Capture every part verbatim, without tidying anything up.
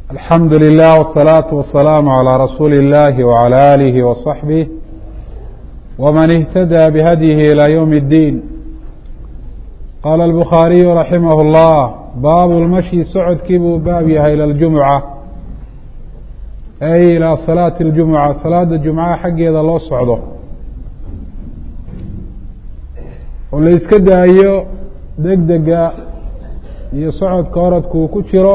الحمد لله والصلاة والسلام على رسول الله وعلى آله وصحبه ومن اهتدى بهديه إلى يوم الدين. قال البخاري رحمه الله: باب المشي socodkii buu baab yahay ilى الجuمعة ay ilىa صلاaة الجuمعة salaada جuمعة xaggeeda loo socdo oo la iska daayo degdega iyo socodka orodka uu ku jiro,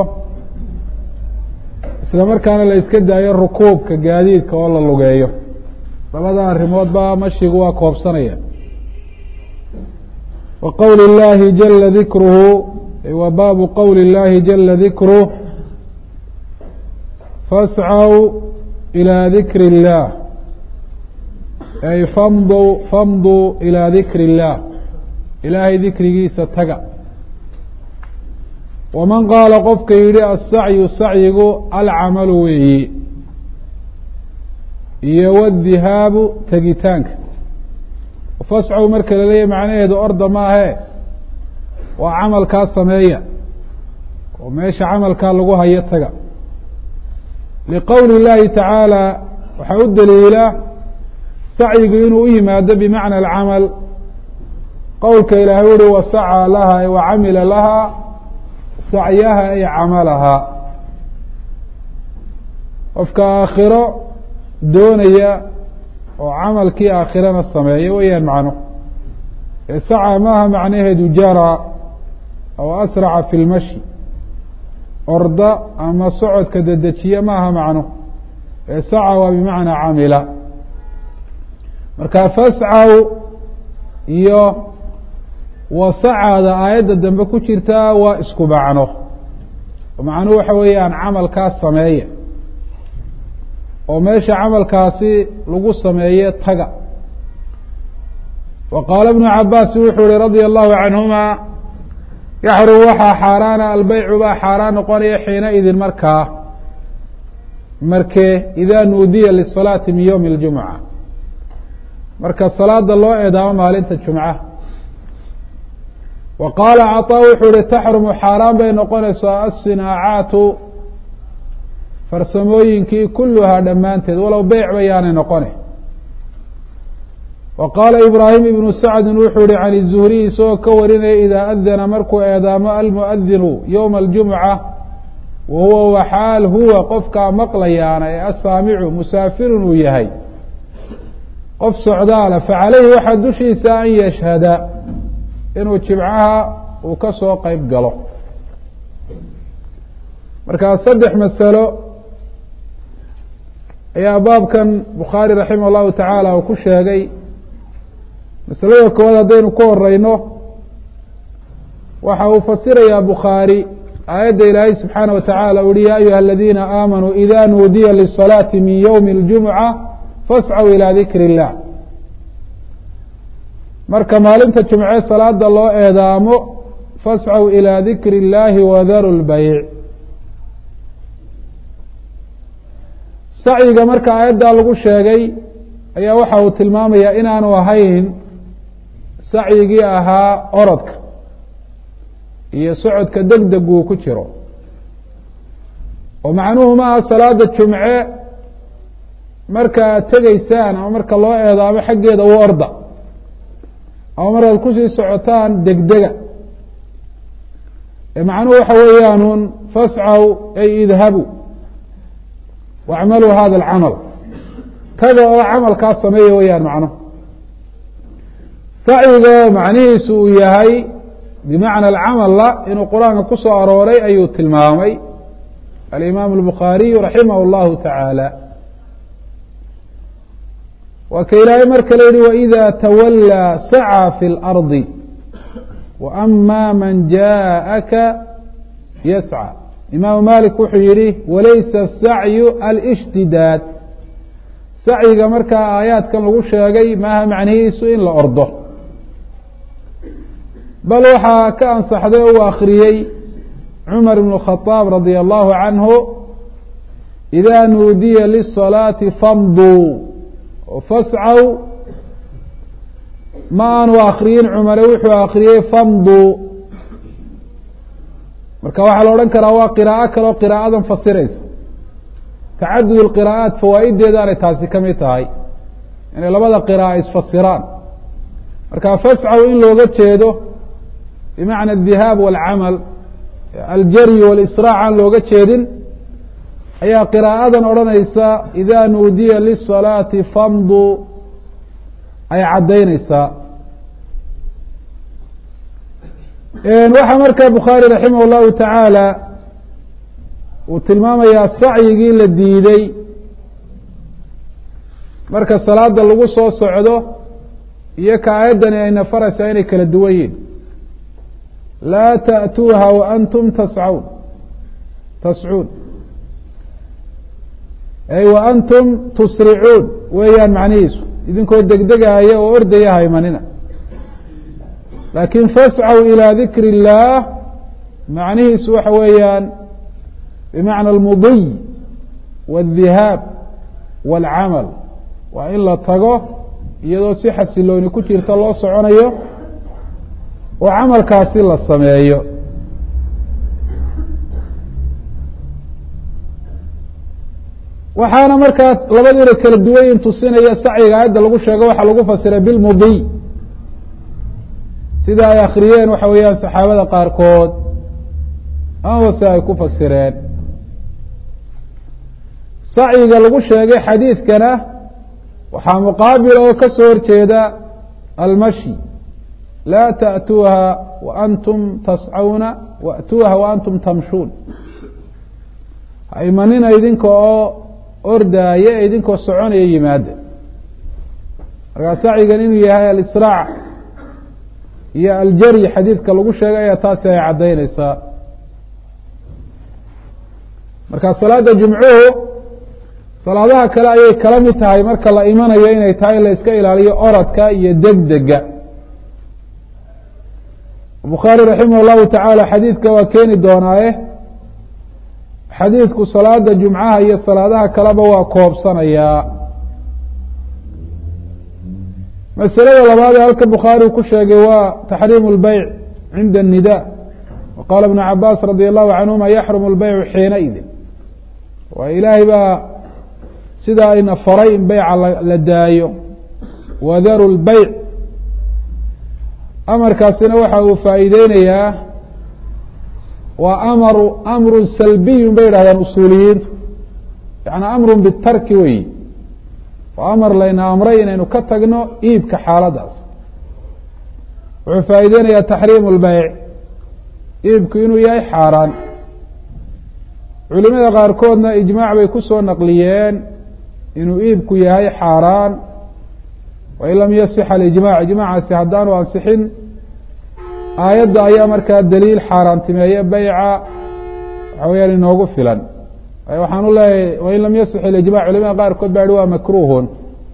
isla markaana la iska daayo rukuubka gaadiidka oo la lugeeyo. labada arrimoodba mashigu waa koobsanaya. wa qowli اllaahi jala dikruhu wa baabu qowli اllaahi jala dikruh fascaw ilىa dikri اllah ay famdu famduu ilىa dikri اllah, ilaahay dikrigiisa taga. waman qaala qofka yidhi asacyu sacyigu alcamalu weeyi iyo wadihaabu tegitaanka. fascow marka la leeyahy macnaheedu orda maahe waa camalkaa sameeya oo meesha camalkaa lagu hayo taga. liqowli اllaahi tacaala waxaa u daliila sacyigu inuu u yimaado bimacna alcamal. qowlka ilaahay uhi wasacaa laha wa camila laha sacyaha ay camalahaa. qofka aakhiro doonaya oo camalkii aakhirana sameeya weeyaan macno. ee saca maaha macnaheedu jara aw asraca fi lmashi, orda ama socodka dedejiye maaha macno. ee saca waa bimacnaa camila. marka fascaw iyo wasacada aayadda dambe ku jirtaa waa isku macno. macnuhu waxa weeyaan camalkaas sameeya oo meesha camalkaasi lagu sameeye taga. wa qaala ibnu cabaas wuxuu ihi radia allahu canhuma: yaxrum waxaa xaaraana albeycu baa xaaraan noqonaya xiina idin markaa markee idaa nuudiya lisalaati min ywmi اljumca, marka salaada loo eedaamo maalinta jumca. wa qaala caطaa wuxuu ihi taxrumu xaaraan bay noqonaysaa asinaacaatu farsamooyinkii kuluhaa dhammaanteed walow beyc bayaanay noqone. wa qaala ibraahim ibnu sacdin wuxuu ihi can izuhriy isagoo ka warinaya idaa adana markuu eedaamo almuadinu ywma aljumca wa huwa waxaal huwa qofkaa maqlayaana ee asaamicu musaafirun uu yahay qof socdaala, facalayhi waxaa dushiisa an yashhada inuu jimcaha uu ka soo qeyb galo. markaa saddex masalo ayaa baabkan bukhaari raximah llahu tacaala uu ku sheegay. masalada koowaad haddaynu ku horeyno, waxa uu fasirayaa bukhaari aayadda ilaahay subxaanaه wa tacaala uhi ya ayuha aladiina aamanuu ida nuudiya lisalaati min ywmi اljumca fascaw ilىa dikri اllah. marka maalinta jumce salaada loo eedaamo fascaw ilىa dikri اllaahi wadaru lbeyc. sacyiga marka aayaddaa lagu sheegay ayaa waxa uu tilmaamayaa inaanu ahayn sacyigii ahaa orodka iyo socodka degdeg uu ku jiro. oo macnuhu maaha salaada jumce marka aad tegaysaan ama marka loo eedaamo xaggeeda u orda ama markaad kusii socotaan degdega. ee macnuhu waxa weeyaanuun fascaw ay idhabu wacmaluu hada alcamal, taga oo camalkaa sameeya weeyaan macnuhu. sacyiga macnihiisu uu yahay bimacna alcamalla inuu qur-aanka ku soo arooray ayuu tilmaamay alimaamu albukhaariyu raximah اllahu tacaala. waa ka ilaahay mar kale yihi waإida tawallaa sacىa fi اlardi waama man jaءaka yascى. imaamu malik wuxuu yihi walaysa الsacyu alاshtidaad. sacyiga markaa aayaadkan lagu sheegay maaha macnihiisu in la ordo, bal waxaa ka ansaxday oo uu akhriyey cumar ibn الkhطaab radia allahu canhu ida nuudiya lisalaati famduu fascaw. ma aanu akriyin cumare wuxuu akriyey famduu. marka waxaa la odhan karaa waa qiraa'o kaleo qiraa'adan fasiraysa. tacadud اlqira'aat fawaa'ideedaanay taasi ka mid tahay inay labada qira'a isfasiraan marka fascaw in looga jeedo bimacna الdihaab wاlcamal aljaryi wاlisraac aan looga jeedin ayaa qiraa'adan odhanaysa ida nuudiya liلصalaati famduu ay caddaynaysaa. waxaa markaa bukhaari raximah اllahu tacaala uu tilmaamayaa sacyigii la diiday marka salaada lagu soo socdo iyo ka aayaddani ay nafaraysaa inay kala duwan yihin laa ta'tuuha waantum tascaun tascuun ay waantum tusricuun weeyaan macnihiisu idinkoo degdegaaya oo ordaya haymanina laakiin fascaw ilىa dikri اllaah macnihiisu waxa weeyaan bimacna almudiy wاldihaab wاlcamal waa in la tago iyadoo si xasilooni ku jirta loo soconayo oo camalkaasi la sameeyo. waxaana markaa labadiina kala duwayin tusinaya sacyiga aayadda lagu sheego waxaa lagu fasiray bilmudiy sida ay akriyeen waxa weeyaan saxaabada qaarkood amaba si ay ku fasireen. sacyiga lagu sheegay xadiidkana waxaa muqaabil oo ka soo horjeeda almashi laa ta'tuuha waantum tascawna wa'tuuha waantum tamshuun haymanina idinka oo ordaaya ee idinkoo soconaya yimaada markaa sacyigan inuu yahay alisraac iyo aljaryi xadiidka lagu sheegay ayaa taasi ay caddaynaysaa. marka salaada jumcuhu salaadaha kale ayay kala mid tahay marka la imanayo inay tahay la iska ilaaliyo oradka iyo degdega. bukhaari raximah اllahu tacaala xadiidka waa keeni doonaaye xadiidku salaada jumcaha iyo salaadaha kaleba waa koobsanayaa. masalada labaad ee halka bukhaari ku sheegay waa taxriimu اlbeyc cinda الnida waqaala ibnu cabaas radi allahu canhuma yaxrumu اlbeycu xiinaidin waa ilaahay baa sidaa ayna faray in beyca la daayo wadaru اlbeyc amarkaasina waxa uu faa'iideynayaa waa amru amru salbiyun bay yidhahdeen usuuliyiintu yaعni amru bitarki weyi waa amar layna amray inaynu ka tagno iibka xaaladaas. wuxuu faa'iideynayaa taxriimu اlbeyc iibku inuu yahay xaaraan. culimada qaarkoodna ijmaac bay ku soo naqliyeen inuu iibku yahay xaaraan wain lam yasix alijmac ijmaacaasi haddaanu ansixin aayadda ayaa markaa daliil xaaraantimeeye beyca waxa weyaan inoogu filan. waxaan u leeyahay wain lam yasix ilijmac culimada qaarkood baa yihi waa makruuhun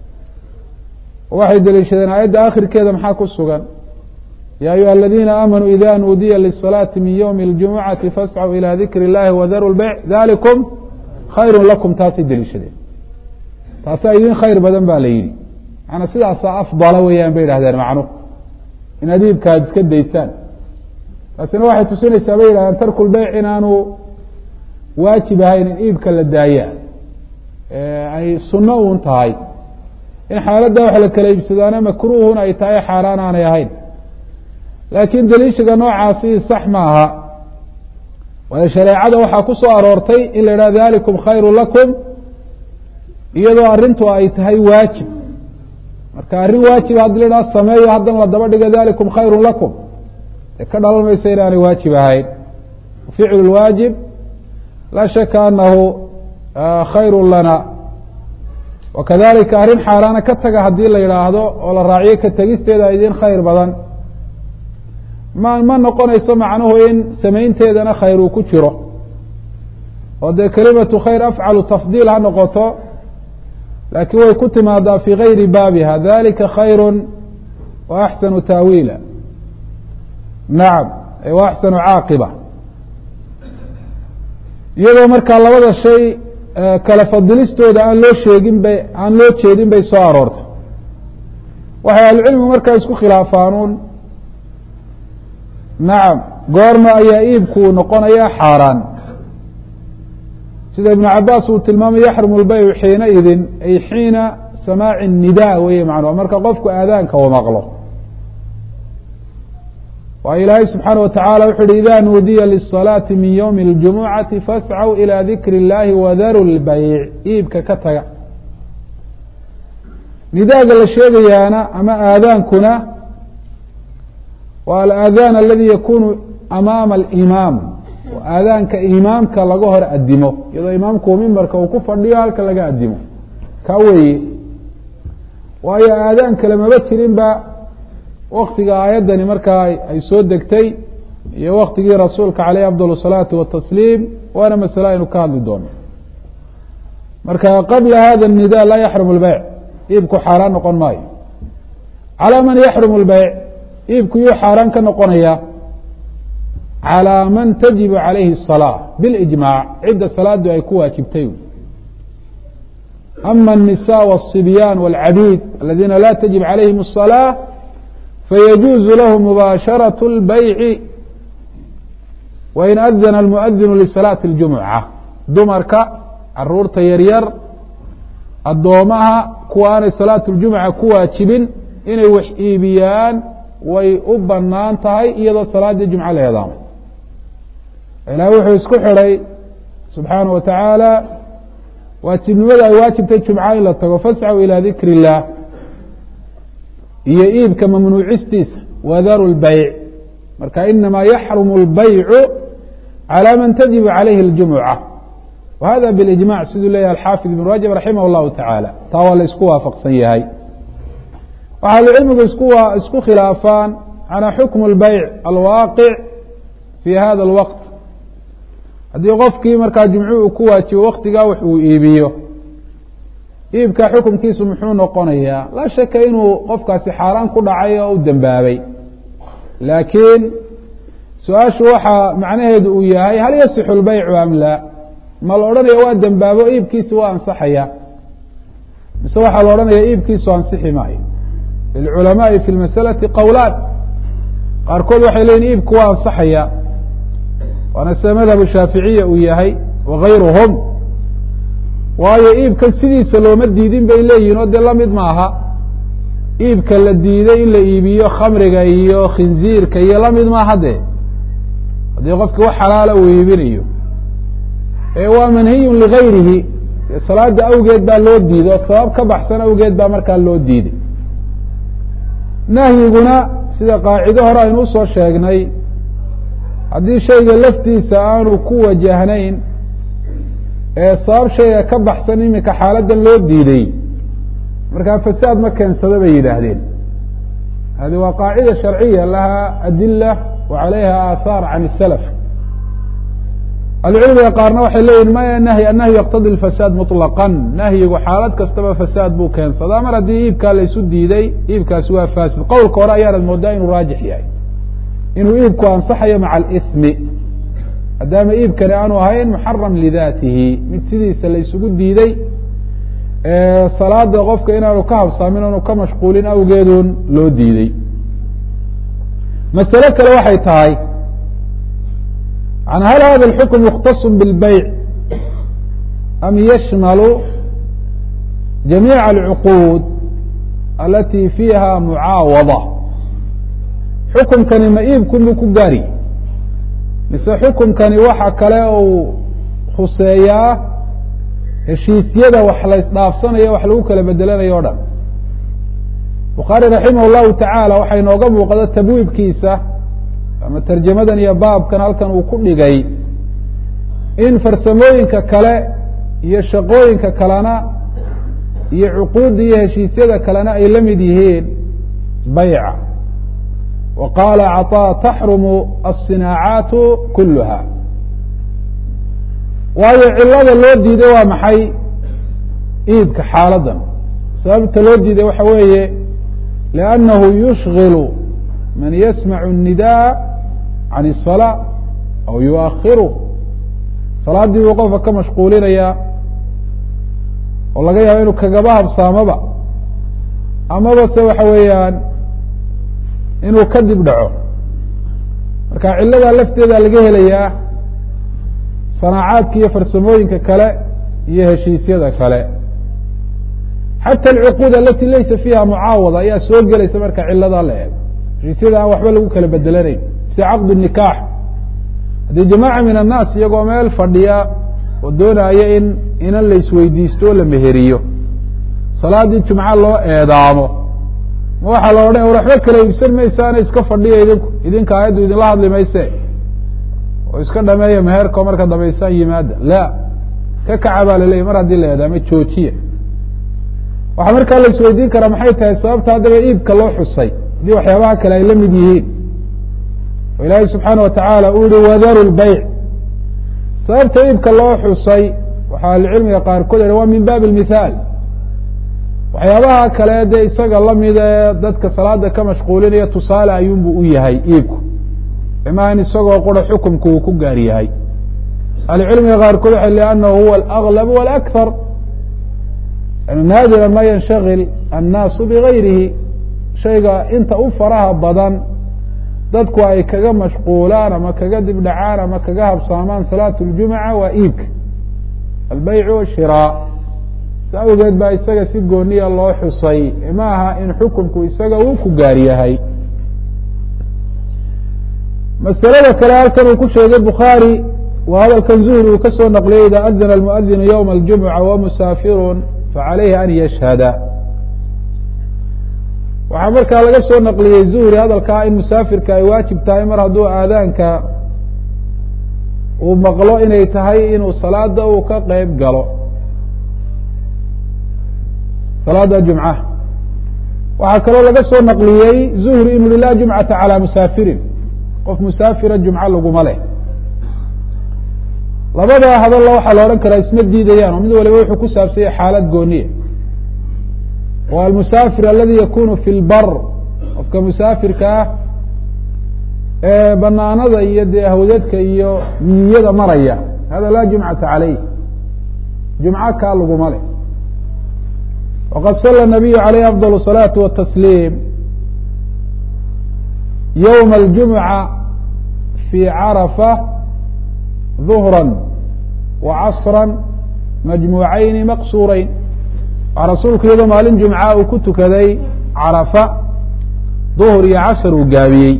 waxay deliishadeen aayadda akhirkeeda maxaa ku sugan ya ayuha aladiina aamanuu ida nuudiya liلصalaati min ywmi اljumucati fascw ilى dikri اllahi wadaru lbeyc dalikum khayru lakum taasay deliishadeen taasaa idin khayr badan ba la yidhi maana sidaasaa afdala weeyaan bay yidhahdeen macnu in adiibka ad iska daysaan. taasina waxay tusinaysaa bay yidhahdeen tarku lbeyc inaanu waajib ahayn in iibka la daaya ay sunno uun tahay in xaaladda wax la kala iibsadaana makruuhun ay tahay xaaraan aanay ahayn. laakiin daliishiga noocaasi sax ma aha waayo shareecada waxaa ku soo aroortay in la yidhaha dalikum khayru lakum iyadoo arrintu ay tahay waajib. marka arrin waajib haddii la idhaha sameeyo haddana la daba dhiga dalikum khayru lakum ee ka dhalan maysa inaanay waajib ahayn. ficlu lwaajib laa shaka anahu khayru lana wakadalika arrin xaaraana ka taga haddii la yidhaahdo oo la raaciyo ka tegisteeda idin khayr badan ma ma noqonayso macnuhu in samaynteedana khayr uu ku jiro oo dee kelimatu khayr afcalu tafdiil ha noqoto laakiin way ku timaadaa fii gayri baabiha dalika khayru wa axsanu taawiila nacam wa axsanu caaqiba iyadoo markaa labada shay kala fadilistooda aan loo sheegin bay aan loo jeedin bay soo aroortay. waxay ahlucilmigu markaa isku khilaafaanuun nacam goorma ayaa iibku noqonayaa xaaraan sida iبن cabaas uu tilmaamay yaxrumu اlbaycu xiina idin ay xiina samaaci الnida weye macnuha marka qofku aadaanka u maqlo waayo ilaahay subxaanaه wataعala wuxu uhi ida nuudiya liلصalaaةi min ywmi اljumucati fascw ilى dikri اllahi wadaru اlbayc iibka ka taga nidaaga la sheegayaana ama aadaankuna waa alaadaan aladi yakunu amaama alimaam aadaanka imaamka laga hor adimo iyadoo imaamku mimbarka uu ku fadhiyo halka laga adimo ka weeye waayo aadaan kale maba jirin ba waktiga aayaddani markaa ay soo degtay iyo waktigii rasuulka caleyh afضal الصalaaةi watasliim waana masale aynu ka hadli doono marka qabla hada الnida laa yaxrum اlbeyc iibku xaaraan noqon maayo calىa man yaxrum اlbeyc iibku yuu xaaraan ka noqonaya calىa man tajibu calayhi الصalaaة biاlijmaac cidda salaadu ay ku waajibtay ama الnisaء wالصibyaan wاlcabiid aladiina la tajib calayhim الصalaaة fayajuuzu lahu mubaasharaة اlbayci wain adana اlmuadinu lisalaaةi اljumuca dumarka caruurta yaryar addoomaha kuwa aanay salaatu اljumuca ku waajibin inay wax iibiyaan way u banaan tahay iyadoo salaadii jumco la eedaamo ilaah wuxuu isku xidhay subxaanaه wa tacaala waajibnimada ay waajibtay jumca in la tago fascw ilى dikri الlah iyo iibka mamnuucistiisa wadaru اlbayc marka inama yaxrumu اlbaycu calى man tajibu calayhi اljumuca wa hada biاlijmac siduu leeyahay alxaafid ibn rajab raximah اllahu tacaala taa waa la isku waafaqsan yahay waxaa ahlucilmigu isku isku khilaafaan calى xukmu اlbayc alwaaqic fi hada اlwaqt haddii qofkii markaa jumcu uu ku waajibo waktigaa wax uu iibiyo iibka xukumkiisu muxuu noqonayaa laa shaka inuu qofkaasi xaaraan ku dhacay oo u dembaabay laakiin su-aashu waxaa macnaheedu uu yahay hal yasixu اlbaycu am laa ma la odhanaya waa dembaabo iibkiisi waa ansaxaya mise waxaa la odhanaya iibkiisu ansixi maayo lilculamaai fi lmasalati qowlaan qaarkood waxay leyihin iibku waa ansaxaya waana sida madhabu shaaficiya uu yahay wagayruhum waayo iibkan sidiisa looma diidin bay leeyihin oo dee lamid maaha iibka la diiday in la iibiyo khamriga iyo khinziirka iyo lamid maaha dee haddii qofki wax xalaala uu iibinayo ee waa manhiyun ligayrihi salaada awgeed baa loo diiday oo sabab ka baxsan awgeed baa markaa loo diiday nahyiguna sida qaacido hore aynu usoo sheegnay haddii shayga laftiisa aanu ku wajahnayn ee sabab shayga ka baxsan iminka xaaladan loo diiday markaa fasaad ma keensado bay yidhaahdeen hadi waa qaacida sharciya laha adila wa calayha aathaar can الsalaf ahlucilmiga qaarna waxay leeyihin maya nahyi annahyu yaqtadi اlfasaad muطlaqan nahyigu xaalad kastaba fasaad buu keensadaa mar haddii iibkaa la isu diiday iibkaasi waa faasid qowlka hore ayaanad moodaa inuu raajix yahay inuu iibku ansaxayo maca alithmi maadaama iibkani aanu ahayn muxaram lidaatihi mid sidiisa la isugu diiday salaada qofka inaanu ka habsaamin oonu ka mashquulin awgeedun loo diiday masale kale waxay tahay an hal hada اlxukm mukhtaص biاlbayc am yashmalu jamiiع alcuquud alati fiiha mucaawada xukumkani ma iibkunbuu ku gaari mise xukumkani waxa kale uu khuseeyaa heshiisyada wax la isdhaafsanayo wax lagu kala bedelanayo o dhan bukhaari raximah اllahu tacaala waxaa inooga muuqda tabwiibkiisa ama tarjamadan iyo baabkan halkan uu ku dhigay in farsamooyinka kale iyo shaqooyinka kalena iyo cuquudda iyo heshiisyada kalena ay la mid yihiin bayca wa qaala caطaa taxrumu aلصinaacaatu kuluha waayo cilada loo diiday waa maxay iibka xaaladan sababta loo diiday waxa weeye liannahu yushgilu man yasmacu الnidaa can الصalaa aw yuakhiru salaaddii buu qofka ka mashquulinayaa oo laga yaabo inuu kagaba habsaamoba amaba se waxa weeyaan inuu kadib dhaco marka ciladaa lafteeda laga helayaa صناعاadka iyo farsamooyinka kale iyo heshiisyada kale xatى الcquud alati laysa fiiha mucaawada ayaa soo gelaysa marka cilada la eego heshiisyada aan waxba lagu kala bedelanayn sida caqd النikaax haddii jamaaca min الnaas iyagoo meel fadhiya oo doonaya in inan la isweydiisto o la meheriyo salaadii jumca loo eedaamo ma waxaa la odhan war waxba kala iibsan maysaana iska fadhiya idinku idinka aayaddu idinla hadli mayse oo iska dhameeya meherko marka dambaysaan yimaada la ka kaca baa laleeyahy mar haddii la eedaamo joojiya waxaa markaa la isweydiin karaa maxay tahay sababta haddaba iibka loo xusay haddii waxyaabaha kale ay la mid yihiin oo ilaahay subxaana watacaala uu yihi wadaru lbayc sababta iibka loo xusay waxaa ahlucilmiga qaarkood ha waa min baabi lmithaal waxyaabaha kale dee isaga lamid ee dadka salaada ka mashquulinaya tusaale ayuunbu u yahay iibku imaa in isagoo qura xukumku uu ku gaar yahay ahlucilmiga qaarkood waxay liannahu huwa alaglab walakhar naadira ma yanshagil annaasu bigayrihi shayga inta u faraha badan dadku ay kaga mashquulaan ama kaga dibdhacaan ama kaga habsaamaan salaat اljumca waa iibka albaycu washirا sa awgeed baa isaga si gooniya loo xusay ma aha in xukunku isaga uu ku gaar yahay masalada kale halkan uu ku sheegay bukhaarي waa hadalkan zuhri uu ka soo naqliyey ida adina اlmuadinu ywma اljumca wamusaafiru faعalayhi an yashhada waxaa markaa laga soo naqliyey zuhri hadalkaa in musaafirka ay waajib tahay mar hadduu aadaanka uu maqlo inay tahay inuu salaada uu ka qeyb galo salaada jumca waxaa kaloo laga soo naqliyey zuhri inu laa jumcata calى musaafirin qof musaafira jumco laguma leh labada hadalla waxaa la odhan karaa isma diidayaan oo mid waliba wuxuu ku saabsanya xaalad gooniya wa almusaafir aladi yakunu fi lbar qofka musaafirka ah ee banaanada iyo dee hawdadka iyo miyiyada maraya hada laa jumcata calayh jumco kaa laguma leh waqad sala nabiyu alayhi afضal الصalaaةi watasliim ywma اljumca fi carafa ظuhrا وcasrا majmuucayni maqsuurayn waa rasuulku iyadoo maalin jumca uu ku tukaday carafa duhr iyo casr uu gaabiyey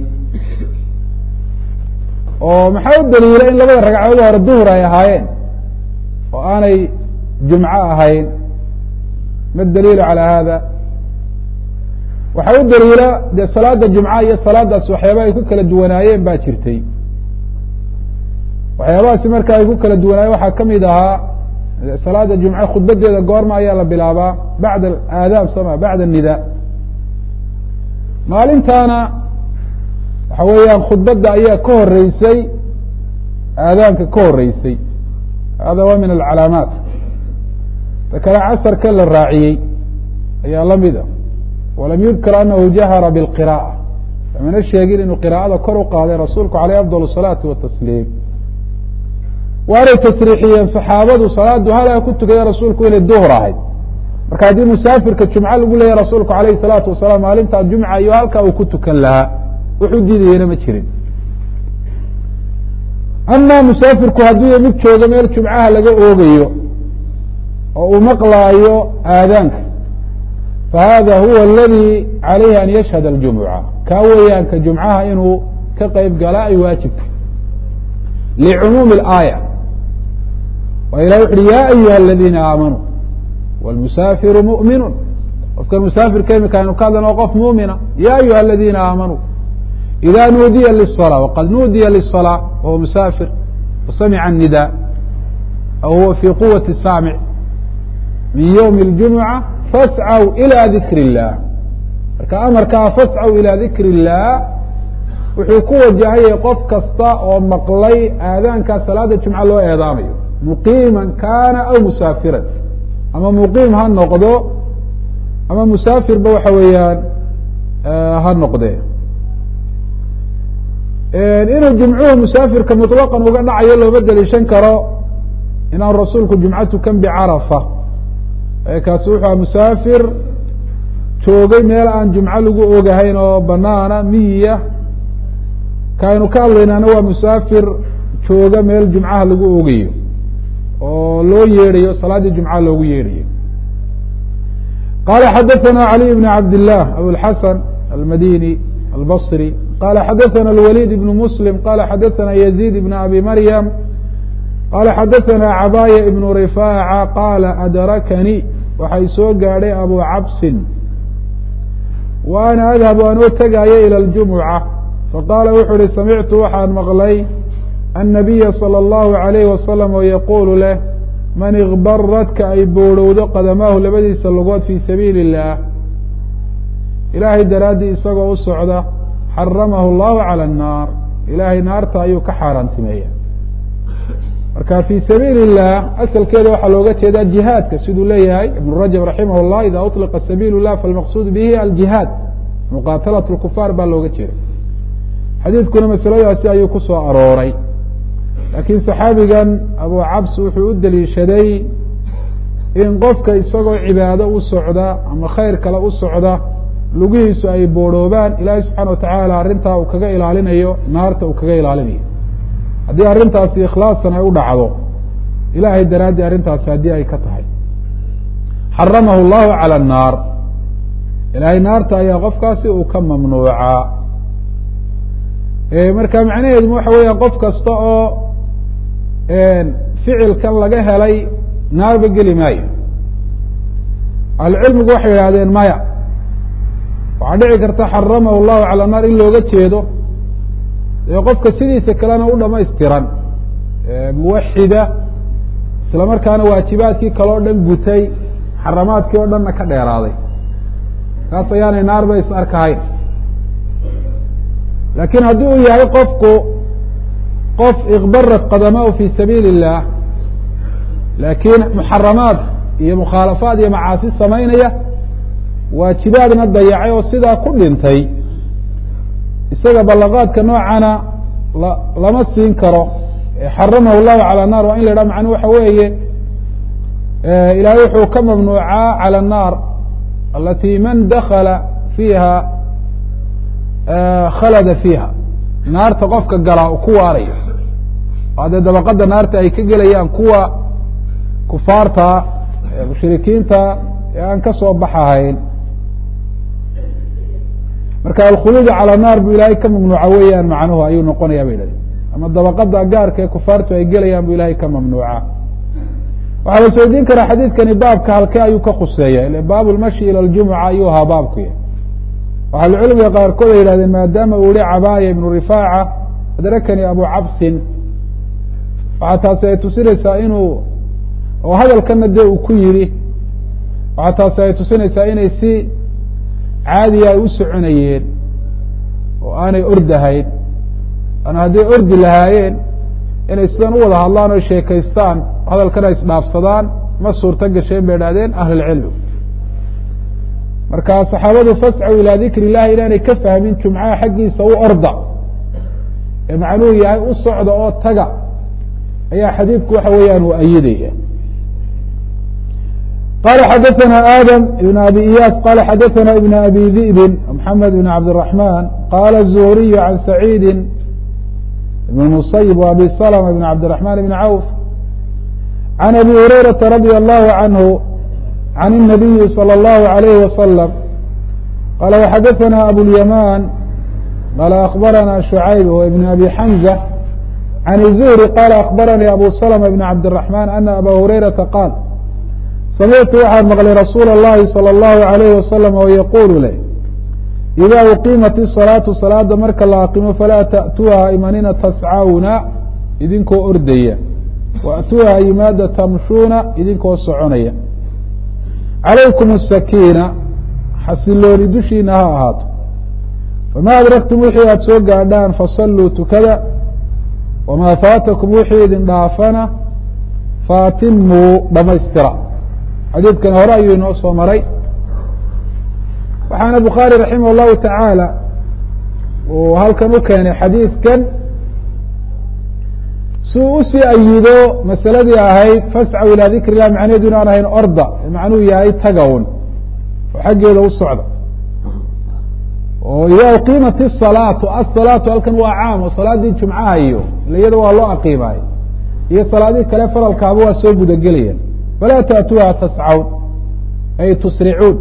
oo maxaa u daliila in labada ragcadood hore duhr ay ahaayeen oo aanay jumco ahayn ma daliilu calى hada waxaa u daliila dee salaada jumca iyo salaadaas waxyaaba ay ku kala duwanaayeen baa jirtay waxyaabahaasi marka ay ku kala duwanaayeen waxaa ka mid ahaa salaada jumce khudbadeeda goorma ayaa la bilaabaa bacda aadaan soma bacda nida maalintaana waxa weeyaan khudbadda ayaa ka horeysay aadaanka ka horeysay hada waa min alcalaamaat ta kale casarka la raaciyey ayaa lamid a walam yudkar anahu jahara biاlqiraa'a lamana sheegin inuu qiraa'ada kor u qaaday rasuulku aleyh afضal الصalaaةi watasliim waanay tasriixiyeen saxaabadu salaadu halaa ku tukaya rasuulku inay duhr ahayd marka haddii musaafirka jumco lagu leeyahy rasuulku alayhi الsalaatu wasalaam maalintaa jumca iyo halkaa uu ku tukan lahaa wuxuu diidayena ma jirin ama musaafirku hadduu mid joogo meel jumcaha laga oogayo oo uu maqlaayo aadaanka fahada huwa aladi calayhi an yashhad اljumuca kaa weeyaanka jumcaha inuu ka qeyb galaa ay waajibtay licumuumi اlaaya waa ilah wuxu uhi ya ayuha aladiina aamanuu wاlmusaafiru muؤminu qofka musaafirka imika aynu ka hadlan oo qof muumina ya ayuha aladiina aamanuu ida nuudiya liلصلاة waqad nuudiya liلصلاة wahuwa musaafir wasamica الnida aw huwa fi quwati saamic min ywmi اljumuca fascw ilى dikri الlah marka amarkaa fascw ilى dikri الlah wuxuu ku wajahayay qof kasta oo maqlay aadaankaa salaada jumca loo eedaamayo muqiima kana aw musaafiran ama muqiim ha noqdo ama musaafirba waxa weeyaan ha noqdee inuu jumcuhu musaafirka muطlaqan uga dhacayo looma deliishan karo inaan rasuulku jumco tukan bicarafa kaasi wuxuu musaafir joogay meel aan jumco lagu ogahayn oo banaana miyiya kaaynu ka hadlaynaana waa musaafir jooga meel jumcaha lagu ogayo oo loo yeedhayo salaaddii jumcaha loogu yeedhayo. qala xadaثna عalي بn cabd الlah abوlxasan almadini albصri qala xadaثna اlwlيd بn msلm qala xadaثna yزيd بn abi maryam qala xadaثna cabاya ibn rifاacة qala adrakanii waxay soo gaadhay abu cabsin wa ana adhabu anoo tegaayo ilى اljumuca faqaala wuxuu uhi samictu waxaan maqlay الnabiya salى اllahu عalayh wasalam oo yaquulu leh man ikbaradka ay boorhowdo qadamaahu labadiisa lugood fii sabiili اllah ilaahay daraaddii isagoo u socda xaramahu اllahu calى الnaar ilaahay naarta ayuu ka xaaraantimeeya. marka fii sabiili الlah asalkeeda waxaa looga jeedaa jihaadka siduu leeyahay ibn rajab raximah اllah ida uطliqa sabiil الlah falmaqsuud bihi aljihaad muqaatalaة اlkufaar baa looga jeeda. xadiidkuna masaladaasi ayuu ku soo arooray laakiin saxaabigan abu cabs wuxuu u deliishaday in qofka isagoo cibaado u socda ama khayr kale u socda lugihiisu ay boorhoobaan ilaahay subxaana watacaala arrintaa uu kaga ilaalinayo naarta uu kaga ilaalinayo haddii arrintaasi ikhlaasan ay u dhacdo ilaahay daraaddii arrintaasi haddii ay ka tahay. xaramahu llahu calى الnaar ilaahay naarta ayaa qofkaasi uu ka mamnuucaa. marka macnaheedu waxa weeya qof kasta oo ficilkan laga helay naarba geli maayo. ahlucilmigu waxay yidhahdeen maya waxaa dhici karta xaramahu llahu calى naar in looga jeedo ee qofka sidiisa kalena u dhamaystiran muwaxida isla markaana waajibaadkii kale o dhan gutay xaramaadkii oo dhanna ka dheeraaday kaas ayaanay naarba is arkahayn. laakiin haddii uu yahay qofku qof ikbarat qadamahu fi sabiili الlah laakiin muxaramaad iyo mukhaalafaad iyo macaasi samaynaya waajibaadna dayacay oo sidaa ku dhintay isaga balaqaadka noocana lama siin karo. xaramahu اllahu calى الnar waa in la idhaha macnuu waxa weeye ilahay wuxuu ka mamnuucaa calى الnar alati man dakala fiiha khalada fiiha naarta qofka galaa u ku waarayo oo dee dabaqada naarta ay ka gelayaan kuwa kufaarta mushrikiinta ee aan ka soo baxahayn. marka alkhuluudu calى naar buu ilaahay ka mamnuuca weeyaan macnuhu ayuu noqonaya bay idhahdeen ama dabaqada gaarka ee kufaartu ay gelayaan buu ilaahay ka mamnuuca. waxaa la isweydiin karaa xadiidkani baabka halkee ayuu ka khuseeya ile baab lmashi ilى اljumuca ayuu ahaa baabku ahlucilmiga qaarkood ay yihahdeen maadaama uu yihi cabaaya ibnu rifaaca adrakanii abu cabsin waxaa taasi ay tusinaysaa inuu oo hadalkana dee uu ku yidhi waxaa taasi ay tusinaysaa inay si caadiya ay u soconayeen oo aanay ordahayn ana hadday ordi lahaayeen inay sidan u wada hadlaan oo sheekaystaan hadalkana isdhaafsadaan ma suurto gasheen bay idhahdeen ahlulcilmi. marka saxaabadu fascow ilaa dikri illahi inaanay ka fahmin jumcaha xaggiisa u orda ee macnuhu yahay u socda oo taga ayaa xadiidku waxa weeyaan uu ayidaya. qala xadaثna adam ibn abi iyas qala xadaثna ibn abi dhi'bin mxamed ibn cabdالرaحman qala الzuhriy can saciidi ibn musayb و abi slma ibn cabdالرaحman ibn cawf can abi hurayraةa radي الlahu canhu عن النبي صلى الله عليه وسلم قال وxdثna أبواليمان قال أخبرنا شعيب وابن أبي حمزة عن الزهري قال أخبرني أبو سلمة بن عبد الرحمن أن أbا هريرةa قال سمعت waxaan mقلay رsuuل اللhi صلى الله عليه وسلم oo يقول leh إذا أقيمت الصلاaة صلاada marka la أقimo فlا تأتوuha imanina تسcوna idinkoo ordaya وأتوuha yimaada تمشhuuna idinkoo soconaya عalaykum الsakiina xasilooni dushiina ha ahaato famaa adraktum wixii aada soo gaadhaan fasalluu tukada wamaa faatakum wixii idin dhaafana faatimuu dhamaystira. xadiidkan hore ayuu inoo soo maray waxaana bukhaari raximah الlahu tacaala uu halkan u keenay xadiidkan si uu usii ayido masaladii ahayd fascaw ilaa dikri illah macnaheedu inaan ahayn orda macnuu yahay tagawn oo xaggeeda u socda. oo idaa uqiimat الصalaatu aلصalaatu halkan waa caam oo salaadii jumcaha iyo iyada waa loo aqiimaayo iyo salaadii kale faralkaaba waa soo gudagelayaan falaa taأtuuha tascawn ay tusricuun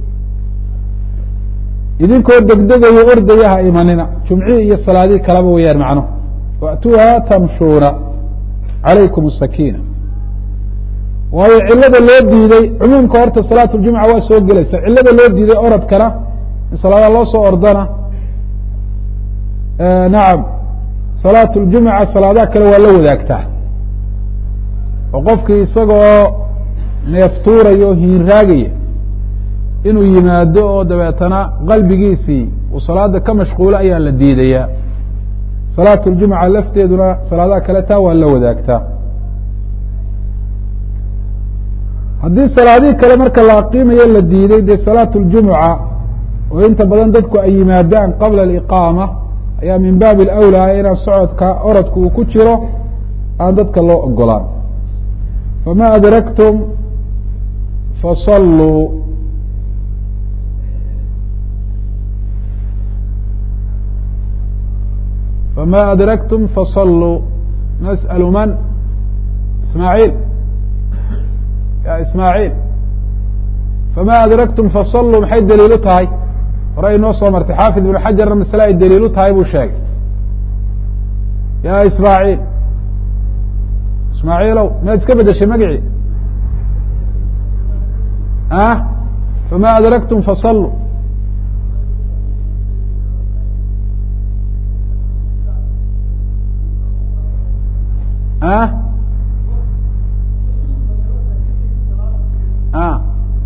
idinkoo degdegayo ordayaha imanina jumcihii iyo salaadii kaleba wayaan macnuhu wأtuuha tamshuuna calaykum الsakiina waayo cilada loo diiday cumuumka horta salaat اljumca waa soo gelaysa cilada loo diiday orodkana in salaada loo soo ordana nacam salaat اljumca salaadaha kale waa la wadaagtaa oo qofkii isagoo neeftuuraya oo hiinraagaya inuu yimaado oo dabeetana qalbigiisii uu salaada ka mashquulo ayaa la diidayaa salaat اljumca lafteeduna salaadaha kale taa waa la wadaagtaa haddii salaadihii kale marka la aqiimayo la diiday dee salaat اljumca oo inta badan dadku ay yimaadaan qabla aliqaama ayaa min baabi alawlaa inaan socodka orodku uu ku jiro aan dadka loo ogolaan fama adraktum fasalluu fama adraktum fasalluu nas'alu man ismaaciil ya ismaaciil fama adraktum fasalluu maxay daliilu tahay hore inoo soo martay xaafid ibnu xajarna masle ay daliilu tahay buu sheegay ya ismaaciil ismaaciilow miyaad iska bedeshay magicii ah fama adraktum fasalluu ah ah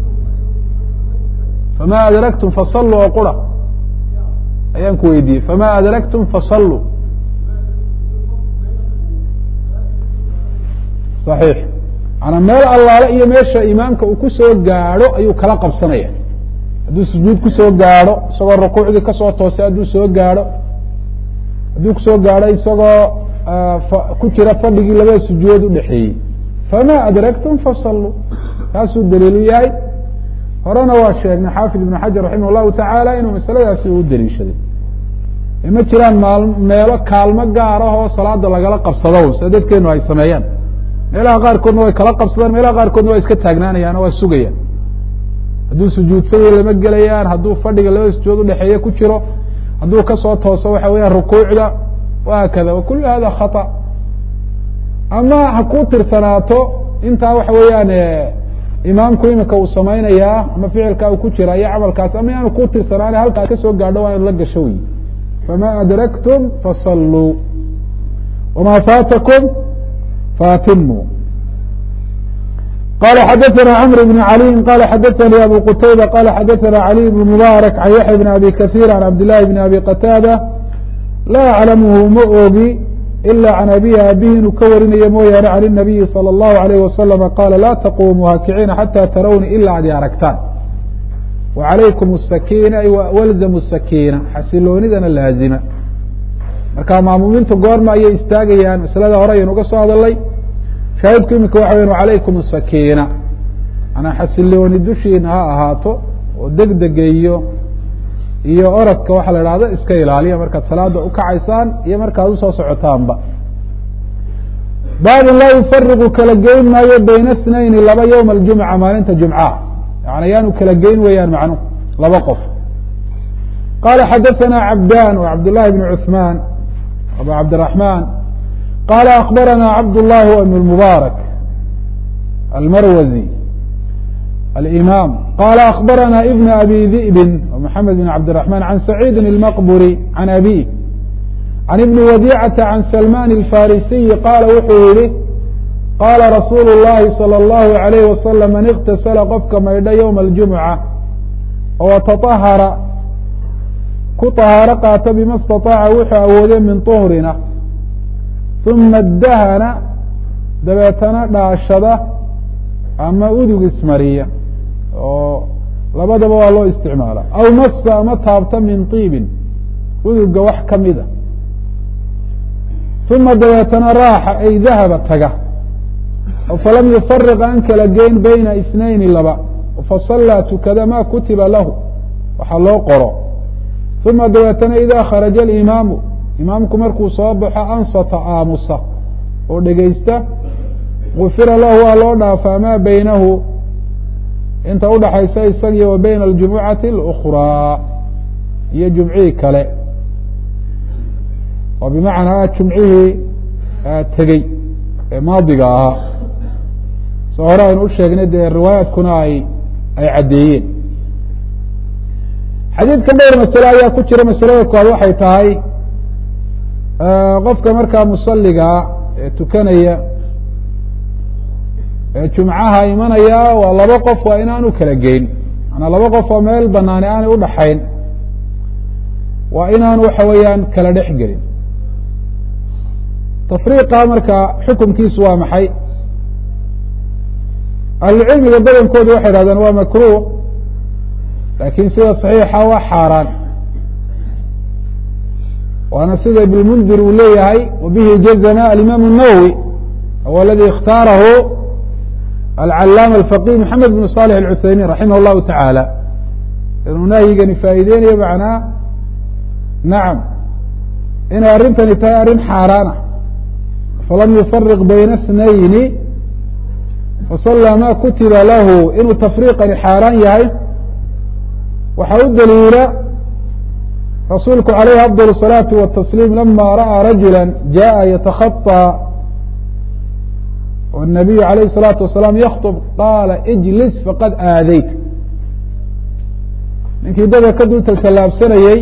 fama adraktum fasalluu oo qura ayaan ku weydiiyey fama adraktum fasalluu صaxiix manaa meel allaale iyo meesha imaamka uu ku soo gaadho ayuu kala qabsanaya hadduu sujuud kusoo gaadho isagoo rukuucdii kasoo toosay hadduu soo gaadho hadduu kusoo gaadho isagoo ku jira fadhigii labada sujuudood udhexeeyey fama adraktum fasalluu taasuu daliilu yahay horena waa sheegnay xaafid ibnu xajar raximah الlahu taعaalى inuu masaladaasi u daliishaday ma jiraan maal meelo kaalmo gaar ah oo salaada lagala qabsado sida dadkeenu ay sameeyaan meelaha qaarkoodna way kala qabsadaan meelaha qaarkoodna waa iska taagnaanayaan o waa sugayaan hadduu sujuudsanya lama gelayaan hadduu fadhiga labada sujuudood udhexeeye ku jiro hadduu kasoo tooso waxa weeyaan rukuucda wahaakada wakulu hada khaطأ ama ha ku tirsanaato intaa waxa weeyaan imaamku imika uu samaynayaa ama ficilkaa uu ku jira iyo camalkaas ama yaanu ku tirsanaan halkaas ka soo gaadho waa inu la gasho wey fama adraktum fasalluu wama faatakum faatimuu qala xadaثna cmr bn عaliي qala xadaثnي abu qtayba qala xadaثna عalي bn mubaarak can yaxya bn abi kaثيir can cabd لlahi bn abi qataada laa aclamhu ma ogi ilا can abihi abihi inuu ka warinayo mooyaane can الnabiyi salى الlahu عalayh wasalama qaala laa taqumuu hakiciina xatى tarawni ilaa ad i aragtaan wacalaykum الsakiina ay walzamu الsakiina xasiloonidana laazima marka maamuumiintu goorma ayay istaagayaan masalada hore ayaynu uga soo hadalay shaahidku imika waxa weyan wacalaykum الsakiina manaa xasilooni dushiina ha ahaato oo degdega iyo iyo oradka waxaa la idhahda iska ilaaliya markaad salaada ukacaysaan iyo markaad usoo socotaanba baabun laa yufariqu kala geyn maayo bayna snayni laba ywma اljumca maalinta jumcaha yani yaanu kala geyn weeyaan macnuhu laba qof qala xadaثna cabdan w cabd لlahi bn cuثman abu cabdiلرaحman qala akbarana cabd الlahi ibn اmubaarak almarwazi الإmام qال أخبرنا بن أbي ذئب محمد بن عبد الرحمن عن سعيد المqبري عن أbيه عن بن وديعة عن سلمان الفاrسي qاla wuxuu yihi qاla رasuuل اللhi صلى الله عليه وسلم maن اkتasل qofka maydha yوم الجuمعة oo تطهرa ku طahaaro qaato bma اsتطاaca wuxuu awoode min طهrina ثuma اdahna dabeetana dhaashada ama udug ismariya oo labadaba waa loo isticmaala aw masa ama taabta min طiibin uduga wax kamida uma dabeetana raaxa ay dahaba taga falam yufariq aan kala geyn bayna اثنayni laba fasallaa tukada ma kutiba lahu waxaa loo qoro uma dabeetana idaa kharaja alimaamu imaamku markuu soo baxo ansata aamusa oo dhegaysta gufira lahu waa loo dhaafa maa baynahu inta udhaxaysa isagii wa bayna aljumucati اlأkhraa iyo jumcihii kale oo bimacnaa jumcihii tegey ee maadiga ahaa soo hore aynu u sheegnay dee riwaayaadkuna ay ay caddeeyeen xadiidkan dhowr masale ayaa ku jira masalada koowaad waxay tahay qofka markaa musaligaa ee tukanaya ee jumcaha imanaya waa laba qof waa inaanu kala geyn manaa laba qof oo meel banaani aanay udhaxayn waa inaanu waxa weeyaan kala dhex gelin tafriiqa marka xukunkiisu waa maxay ahlucilmiga badankoodu waxay hahdeen waa makruh laakiin sida صaxiixa waa xaaraan waana sida ibn mundir uu leeyahay wabihi jazma alimaam الnawowi huwa aladi اkhtaarahu alcalaama alfaqih maxamed bn صالح الcuthaymin raximah الlahu taعaalى inuu nahyigani faa'iideynayo macnaa nacam inay arrintani tahay arrin xaaraana falam yufariq bayna اثnayni fasallaa ma kutiba lahu inuu tafriiqani xaaraan yahay waxaa u daliila rasuulku عalayhi afضل الصalaaةi والtasliim lama ra'aa rajula jaءa yatakhaطى والnabiyu عalayه الصalaaةu wasalaam yakطb qaala اjlis faqad aadeyt ninkii dada ka dul taltallaabsanayey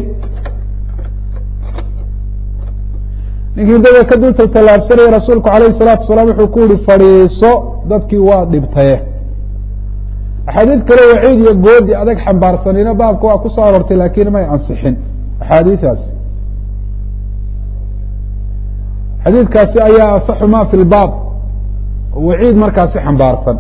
ninkii dada ka dul taltallaabsanayey rasuulku عalayه الصalaaةu wasalaam wuxuu ku yihi fadhiiso dadkii waa dhibtaye axaadiid kale waciid iyo goodi adag xambaarsanina baabka waa ku soo aroortay laakiin may ansixin axaadiiaas xadiidkaasi ayaa asaxu ma fi lbaab waciid markaasi xambaarsan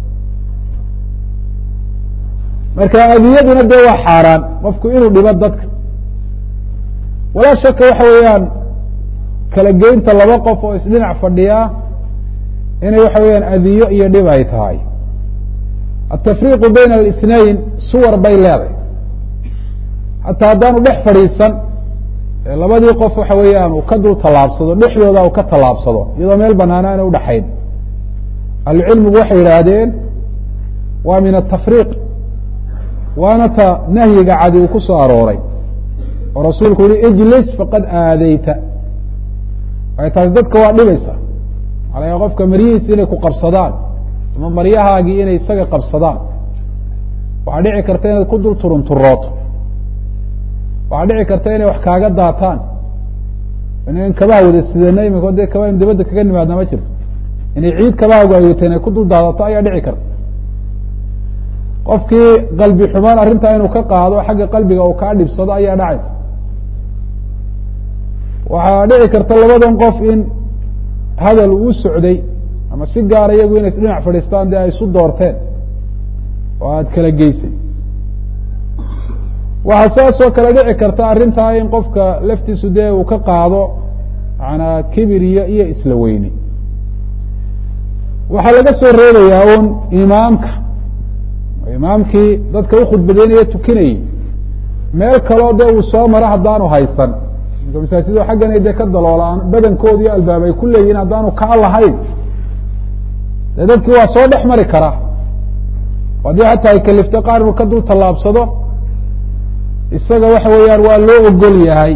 marka adiyaduna dee waa xaaraan qofku inuu dhibo dadka walaa shaka waxa weeyaan kala geynta laba qof oo isdhinac fadhiyaa inay waxa weeyaan adiyo iyo dhib ay tahay atafriiqu bayna الاثnayn suwar bay leedahay hataa haddaanu dhex fadhiisan labadii qof waxa weeyaan uu ka dul tallaabsado dhexdooda uu ka tallaabsado iyadoo meel banaana ana udhaxayn ahlucilmigu waxay yidhaahdeen waa min atafriiq waana ta nahyiga cadi uu ku soo arooray oo rasuulku yihi ijlis faqad aadeyta ay taasi dadka waa dhibaysa alaa qofka maryihiisa inay ku qabsadaan ama maryahaagii inay isaga qabsadaan waxaa dhici karta inaad ku dul turunturooto waxaa dhici karta inay wax kaaga daataan in kabaha wada sidana imika de kaba dabadda kaga nimaadna ma jirto inay ciid kabahaagu ayota inay ku dul daadato ayaa dhici karta qofkii qalbi xumaan arrintaa inuu ka qaado xagga qalbiga uu kaa dhibsado ayaa dhacaysa waxaa dhici karta labadan qof in hadal uu socday ama si gaara iyagu inay isdhinac fadhiistaan dee ay isu doorteen oo aada kala geysay waxaa saasoo kale dhici karta arrintaa in qofka laftiisu dee uu ka qaado maanaa kibir iyo iyo isla weyni waxaa laga soo reebayaa un imaamka imaamkii dadka ukhudbadeynaya tukinayey meel kaloo dee uu soo maro haddaanu haysan marka masaajidoo xaggan ay dee ka daloolaan badankoodi iyo albaab ay ku leeyihin haddaanu kaa lahayn dee dadkii waa soo dhex mari karaa haddii xataa ay kalifto qaar inuu ka dul tallaabsado isaga waxa weeyaan waa loo ogol yahay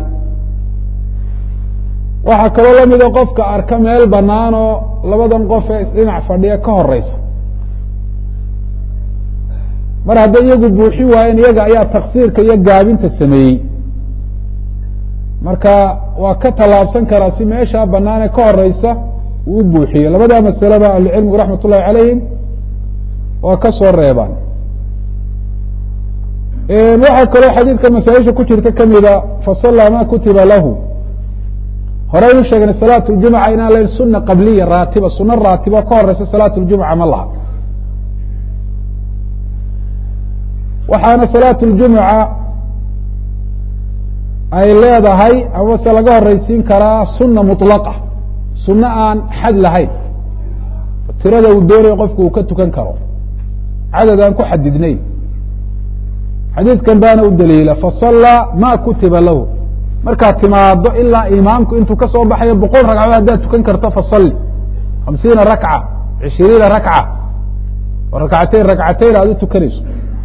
waxaa kaloo lamida qofka arka meel banaan oo labadan qof ee isdhinac fadhiya ka horeysa mar hadday iyagu buuxin waayeen iyaga ayaa taksiirka iyo gaabinta sameeyey marka waa ka tallaabsan karaa si meesha banaane ka horeysa uu u buuxiyo labadaa masaleba ahlucilmigu raxmat ullahi calayhim waa ka soo reebaan waxaa kaloo xadiidka masaaisha ku jirta kamida fasallaa ma kutiba lahu horey u sheegnay salaat ljumca inaan lahayn suna qabliya raatiba suno raatiba ka horeysa salaat ljumca ma laha waxaana salaat ljumca ay leedahay amase laga horeysiin karaa suna muطlaqa suno aan xad lahayn tirada uu doonayo qofku uu ka tukan karo cadad aan ku xadidnayn xadiidkan baana u daliila fasallaa ma kutiba lahu markaad timaado ilaa imaamku intuu ka soo baxayo boqol ragcadood haddaad tukan karto fasalli hamsiina rakca cishiriina rakca oo rakcatayn rakcatayn aad u tukanayso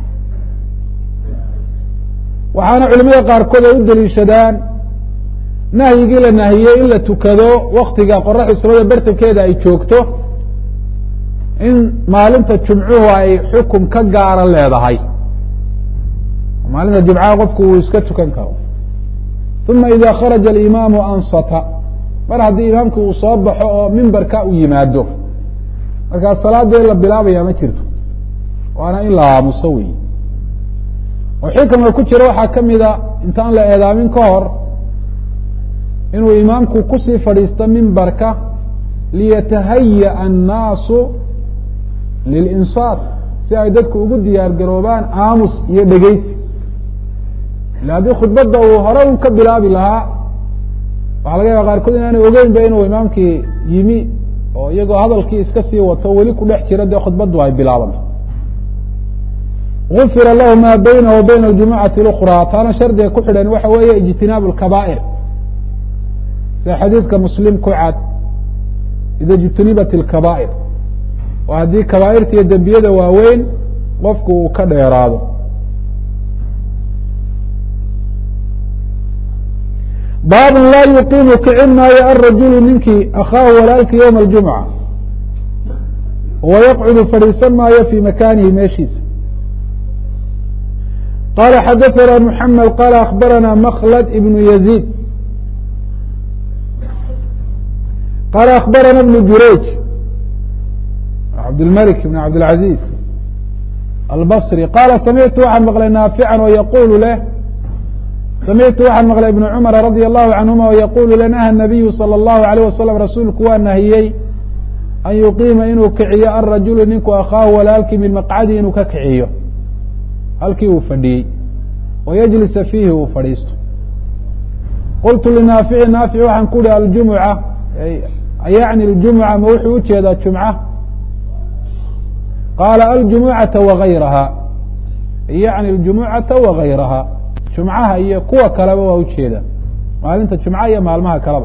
waxaana culimada qaarkood ay u daliishadaan nahyigii la nahiyey in la tukado waktiga qoraxdu samada bartankeeda ay joogto in maalinta jumcuhu ay xukum ka gaara leedahay maalinta jumcaha qofku uu iska tukan karo uma ida kharaja alimaamu ansata mar haddii imaamku uu soo baxo oo mimbarka u yimaado markaa salaadee la bilaabaya ma jirto waana in la aamuso wey oo xikamka ku jira waxaa ka mida intaan la eedaamin ka hor inuu imaamku kusii fadhiisto mimbarka liyatahaya annaasu lilinsaat si ay dadku ugu diyaar garoobaan aamus iyo dhegeysi ila haddii khudbadda uu hore un ka bilaabi lahaa waxaa laga yaaba qaarkood inaanay ogeynba inuu imaamkii yimi oo iyagoo hadalkii iska sii wato weli ku dhex jira dee khudbaddu ay bilaabanto gufira lahu ma baynahu wa bayna aljumucati اlأkhraa taana shardiga ku xidhan waxa weeye ijtinaabu اlkabaa'ir sida xadiidka muslim ku cad ida ijtunibat اlkabaa'ir oo haddii kabaa'irta iyo dembiyada waaweyn qofku uu ka dheeraado baabun laa yuqiimu kicin maayo alrajulu ninkii akhaahu walaalki ywma اljumca wayaqcudu fadhiisan maayo fii makaanihi meeshiisa qala xadaثna mحamed qala akhbarana mklad ibn yaزيid qala akhbarana ibn jurayj cabdilmalik ibn cabdilcaziz albصri qala samictu waxaan maqlay naafican oo yaqulu leh samictu waxaan maqlay ibn cumara radi allahu canhuma oo yaqulu le naha nabiyu salى اllahu عalيه wasalam rasuulku waa nahiyey an yuqiima inuu kiciyo alrajulu ninku akhaahu walaalkii min maqcadi inuu ka kiciyo halkii uu fadhiyey wayajlisa fiihi uu fadhiisto qultu linaafici naafici waxaan ku uhi aljumuca ayacni اljumuca ma wuxuu ujeedaa jumca qaala aljumucata wagayraha yacni اljumucata wagayraha jumcaha iyo kuwa kaleba waa ujeeda maalinta jumca iyo maalmaha kaleba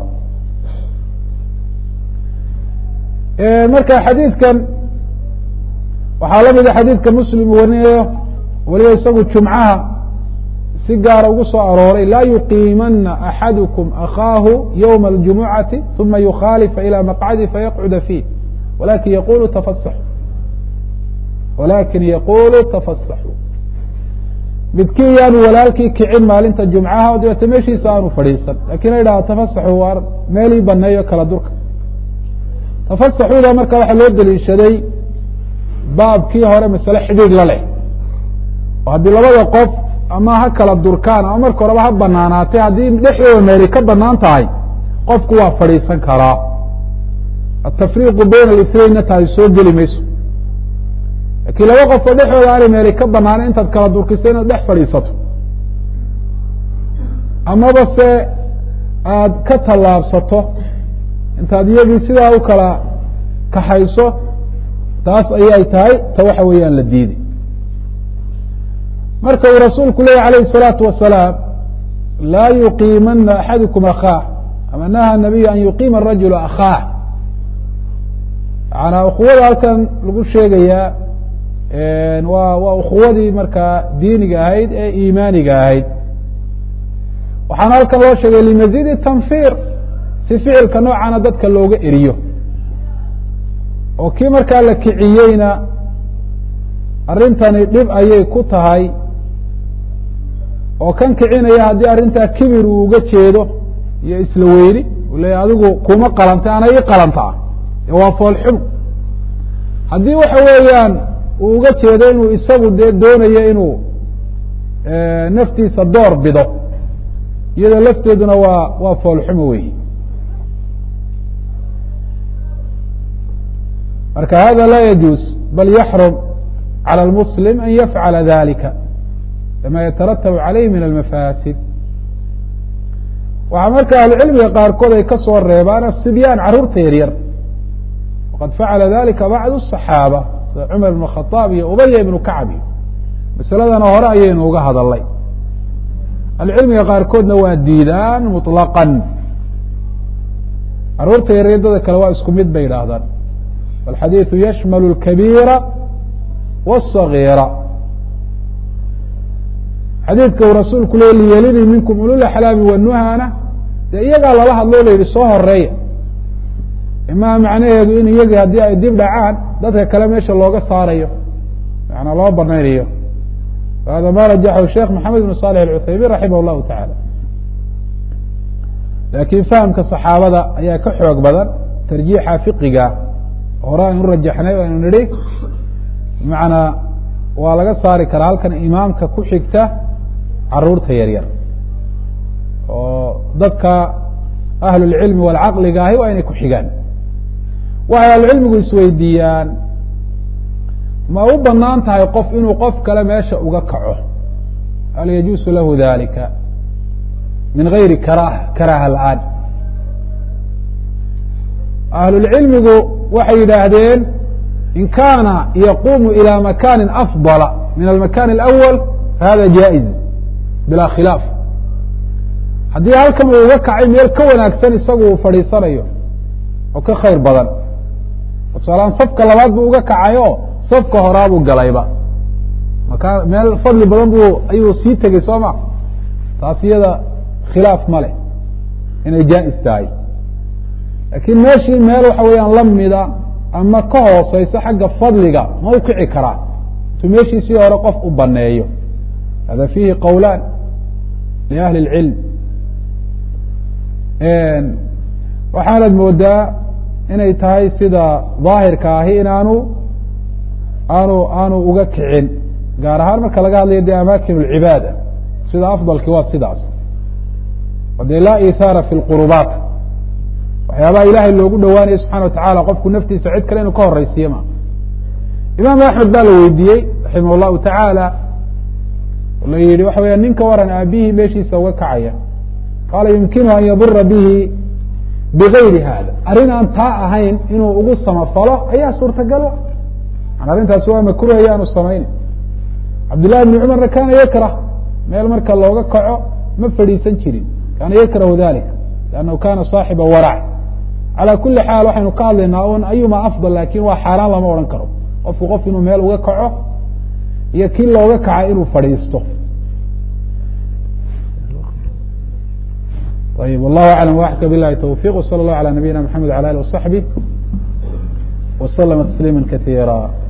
marka xadiidkan waxaa la mida xadiidka muslim warinayo waliba isagu jumcaha si gaara ugu soo arooray laa yuqiimana axadukum akhaahu ywma اljumucati uma yukhaalifa ilى maqcadi fayaqcuda fiih walakin yaqulu tafasaxu walakin yaqulu tafasaxu midkii yaanu walaalkii kicin maalinta jumcaha o dabeete meeshiisa aanu fadhiisan lakin a yidhaha tafasaxu waar meelii baneeyo kala durka tafasaxuda marka waxaa loo daliishaday baabkii hore masale xidhiidh la leh oo haddii labada qof ama ha kala durkaan ama marka horeba ha banaanaatay haddii dhexdooda meeli ka banaan tahay qofku waa fadhiisan karaa atafriiqu bayna اlاثnaynna tahay soo geli mayso lakiin laba qof oo dhexdooda aanay meeli ka banaana intaad kala durkiso inaad dhex fadhiisato amaba se aada ka tallaabsato intaad iyagii sidaa u kala kaxayso taas ayay tahay ta waxa weeyaan la diiday marka uu rasuulku leeyahy alayh الsalaatu wasalaam laa yuqiimana axadukum akhaah ama naha nabiyu an yuqiima arajulu akhaah maanaa ukhuwada halkan lagu sheegayaa waa waa ukhuwadii markaa diiniga ahayd ee iimaaniga ahayd waxaana halkan loo sheegay limazidi tanfir si ficilka noocana dadka looga eriyo oo kii markaa la kiciyeyna arrintani dhib ayay ku tahay oo kan kicinaya haddii arrintaa kibir uu uga jeedo iyo isla weyni uu leeya adigu kuma qalantay ana ii qalantaa waa foolxum haddii waxa weeyaan uu uga jeedo inuu isagu dee doonayo inuu naftiisa door bido iyadoo lafteeduna waa waa foolxumo weyi marka hada laa yajuuz bal yaxrum calى اlmuslim an yafcala dalika lama yataratabu calayh min almafaasid waxaa marka ahlucilmiga qaarkood ay ka soo reebaan asibyaan carruurta yaryar waqad facala dalika bacdu الصaxaaba sida cumar ibn khaaab iyo ubaya ibnu kacab iyo masaladana hore ayaynu uga hadalnay ahlucilmiga qaarkoodna waa diidaan muطlaqan caruurta yaryadada kale waa isku mid bay yidhaahdaan alxadiiثu yashmalu اlkabiira wالصagiira xadiidka uu rasuulku le liyelini minkum ululaxlaami wanuhana dee iyagaa lala hadloo la yidhi soo horeeya imaa macnaheedu in iyagii haddii ay dib dhacaan dadka kale meesha looga saarayo manaa loo banaynayo hada ma rajaxahu sheekh maxamed ibn صالح الcuthaymin raximah الlahu taعalى laakiin fahamka صaxaabada ayaa ka xoog badan tarjiixa fiqiga hore aynu rajaxnay aynu nidhi bmanaa waa laga saari karaa halkan imaamka ku xigta caruurta yaryar oo dadka ahlulcilmi walcaqliga ahi waa inay ku xigaan waxay ahlucilmigu isweydiiyaan ma u banaan tahay qof inuu qof kale meesha uga kaco hal yajuusu lahu dalika min gayri karaha karaha la-aan ahlulcilmigu waxay yidhaahdeen in kaana yaquumu ilى makani afضala min almakan اlأwal fahada jaaئiz bilaa khilaaf haddii halkan uu uga kacay meel ka wanaagsan isagu uu fadhiisanayo oo ka khayr badan tusaalahaan safka labaad buu uga kacay oo safka horaabuu galayba maka meel fadli badan bu ayuu sii tegey soo ma taas iyada khilaaf ma leh inay jaa-is tahay laakiin meeshii meel waxa weeyaan la mida ama ka hooseysa xagga fadliga ma u kici karaa intuu meeshiisii hore qof u baneeyo hada fiihi qowlaan liahli اlcilm waxaanad moodaa inay tahay sida daahirka ahi inaanu aanu aanu uga kicin gaar ahaan marka laga hadlayo dee amaakin اlcibaada sida afdalki waa sidaas o dee laa ihaara fi اlqurubaat waxyaabaha ilaahay loogu dhowaanayo subxana watacala qofku naftiisa cid kale inuu ka horeysiiye ma imaam axmed baa la weydiiyey raximah اllahu tacaala la yihi waxa weya ninka waran aabihii meeshiisa uga kacaya qaala yumkinu an yadura bihi bigayri hada arrin aan taa ahayn inuu ugu samafalo ayaa suurtagalo arrintaasi waa makruh ayaanu samayna cabdillahi bni cumarna kaana yakrah meel marka looga kaco ma fadhiisan jirin kaana yakrahu dalik lannahu kana saaxiba warac calaa kuli xaal waxaynu ka hadlaynaa un ayuma afdal lakin waa xaaraan lama odhan karo qofku qof inuu meel uga kaco iyo kii looga kaca inuu fadhiisto ayb wallahu aclam waxka bilahi tawfiq wsala اllah alى nabiyina mxamed wala alih waصaxbih wslama tasliima kaiira